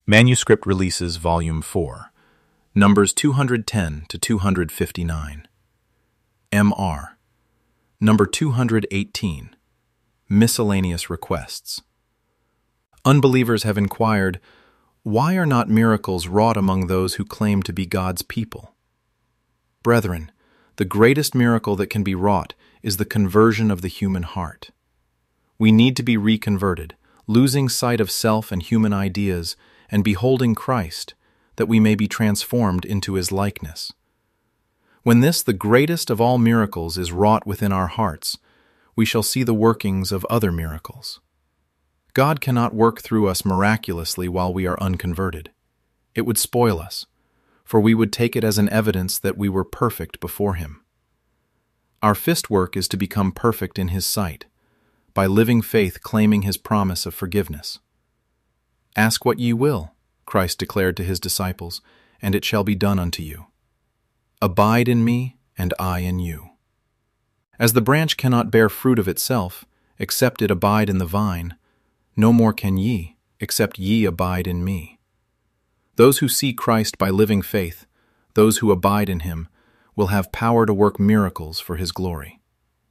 Manuscript Releases Volume 4, Numbers 210 to 259. M.R. Number 218. Miscellaneous Requests. Unbelievers have inquired, why are not miracles wrought among those who claim to be God's people? Brethren, the greatest miracle that can be wrought is the conversion of the human heart. We need to be reconverted, losing sight of self and human ideas, and beholding Christ, that we may be transformed into His likeness. When this, the greatest of all miracles, is wrought within our hearts, we shall see the workings of other miracles. God cannot work through us miraculously while we are unconverted. It would spoil us, for we would take it as an evidence that we were perfect before Him. Our fist work is to become perfect in His sight, by living faith claiming His promise of forgiveness. Ask what ye will, Christ declared to His disciples, and it shall be done unto you. Abide in me, and I in you. As the branch cannot bear fruit of itself, except it abide in the vine, no more can ye, except ye abide in me. Those who see Christ by living faith, those who abide in Him, will have power to work miracles for His glory.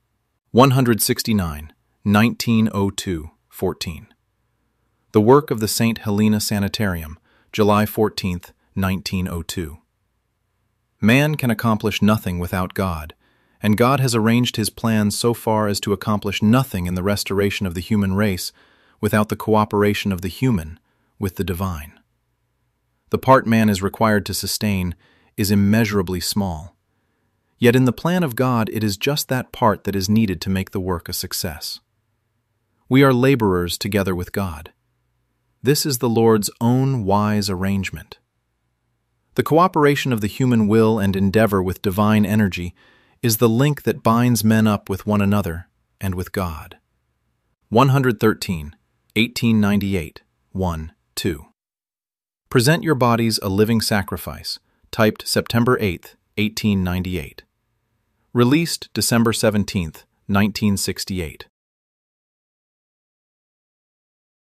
169, 1902-14. The Work of the St. Helena Sanitarium, July 14, 1902. Man can accomplish nothing without God, and God has arranged His plans so far as to accomplish nothing in the restoration of the human race without the cooperation of the human with the divine. The part man is required to sustain is immeasurably small, yet in the plan of God it is just that part that is needed to make the work a success. We are laborers together with God. This is the Lord's own wise arrangement. The cooperation of the human will and endeavor with divine energy is the link that binds men up with one another and with God. 113, 1898, 1-2. Present your bodies a living sacrifice, typed September 8, 1898. Released December 17, 1968.